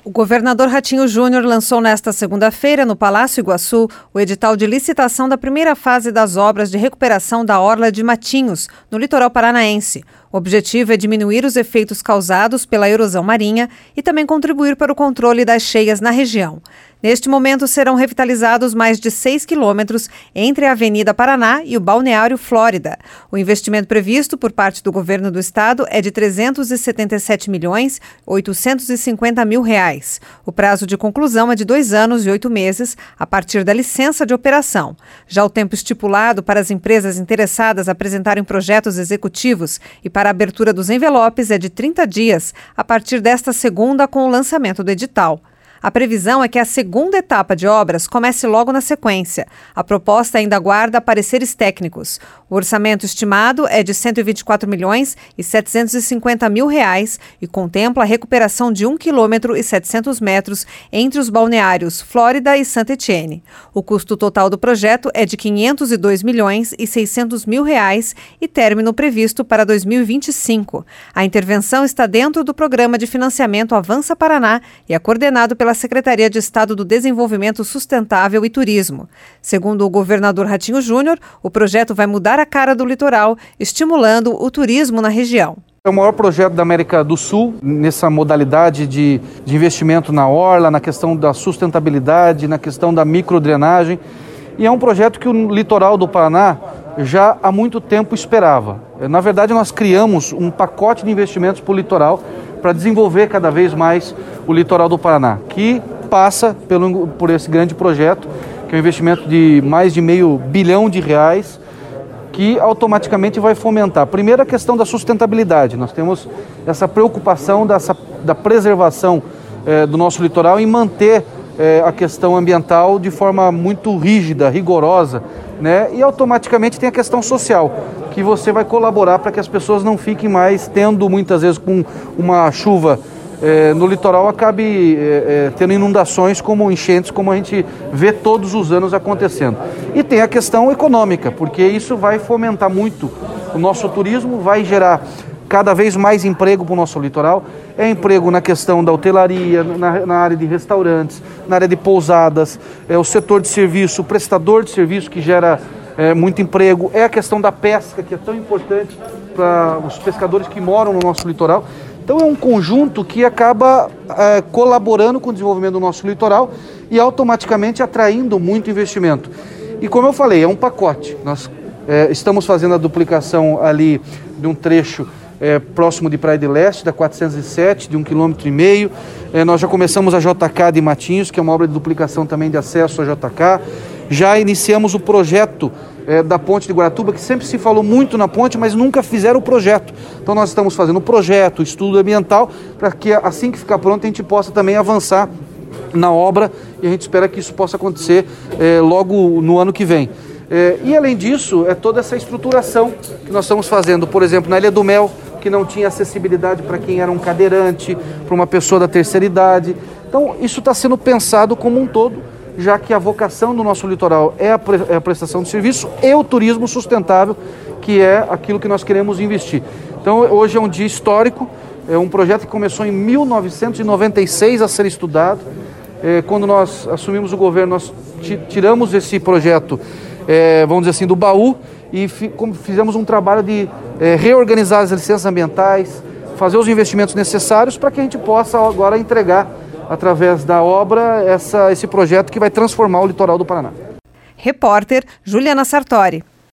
O governador Ratinho Júnior lançou nesta segunda-feira, no Palácio Iguaçu, o edital de licitação da primeira fase das obras de recuperação da Orla de Matinhos, no litoral paranaense. O objetivo é diminuir os efeitos causados pela erosão marinha e também contribuir para o controle das cheias na região. Neste momento, serão revitalizados mais de 6 quilômetros entre a Avenida Paraná e o Balneário Flórida. O investimento previsto por parte do governo do estado é de R$ 377.850.000. O prazo de conclusão é de 2 anos e 8 meses, a partir da licença de operação. Já o tempo estipulado para as empresas interessadas apresentarem projetos executivos e para a abertura dos envelopes é de 30 dias, a partir desta segunda com o lançamento do edital. A previsão é que a segunda etapa de obras comece logo na sequência. A proposta ainda aguarda pareceres técnicos. O orçamento estimado é de R$ 124.750.000 e contempla a recuperação de 1,7 km entre os balneários Flórida e Saint-Étienne. O custo total do projeto é de R$ 502.600.000 e término previsto para 2025. A intervenção está dentro do Programa de Financiamento Avança Paraná e é coordenado pela Secretaria de Estado do Desenvolvimento Sustentável e Turismo. Segundo o governador Ratinho Júnior, o projeto vai mudar a cara do litoral, estimulando o turismo na região. É o maior projeto da América do Sul, nessa modalidade de investimento na orla, na questão da sustentabilidade, na questão da microdrenagem. E é um projeto que o litoral do Paraná já há muito tempo esperava. Na verdade, nós criamos um pacote de investimentos para o litoral para desenvolver cada vez mais o litoral do Paraná, que passa por esse grande projeto, que é um investimento de mais de R$500 bilhão, que automaticamente vai fomentar. Primeiro, a questão da sustentabilidade. Nós temos essa preocupação da preservação do nosso litoral e manter a questão ambiental de forma muito rígida, rigorosa, né? E automaticamente tem a questão social, que você vai colaborar para que as pessoas não fiquem mais tendo, muitas vezes, com uma chuva no litoral, acabe tendo inundações como enchentes, como a gente vê todos os anos acontecendo. E tem a questão econômica, porque isso vai fomentar muito o nosso turismo, vai gerar cada vez mais emprego para o nosso litoral. É emprego na questão da hotelaria, na área de restaurantes, na área de pousadas, o setor de serviço, o prestador de serviço que gera muito emprego, é a questão da pesca, que é tão importante para os pescadores que moram no nosso litoral. Então é um conjunto que acaba colaborando com o desenvolvimento do nosso litoral e automaticamente atraindo muito investimento. E como eu falei, é um pacote. Nós estamos fazendo a duplicação ali de um trecho próximo de Praia de Leste, da 407, de 1,5 km. Nós já começamos a JK de Matinhos, que é uma obra de duplicação também de acesso a JK. Já iniciamos o projeto da ponte de Guaratuba, que sempre se falou muito na ponte, mas nunca fizeram o projeto. Então nós estamos fazendo o projeto, o estudo ambiental, para que assim que ficar pronto a gente possa também avançar na obra, e a gente espera que isso possa acontecer logo no ano que vem. E além disso, é toda essa estruturação que nós estamos fazendo, por exemplo, na Ilha do Mel, que não tinha acessibilidade para quem era um cadeirante, para uma pessoa da terceira idade. Então isso está sendo pensado como um todo, já que a vocação do nosso litoral é a prestação de serviço e o turismo sustentável, que é aquilo que nós queremos investir. Então hoje é um dia histórico, é um projeto que começou em 1996 a ser estudado. Quando nós assumimos o governo, nós tiramos esse projeto, vamos dizer assim, do baú e fizemos um trabalho de reorganizar as licenças ambientais, fazer os investimentos necessários para que a gente possa agora entregar, através da obra, esse projeto que vai transformar o litoral do Paraná. Repórter Juliana Sartori.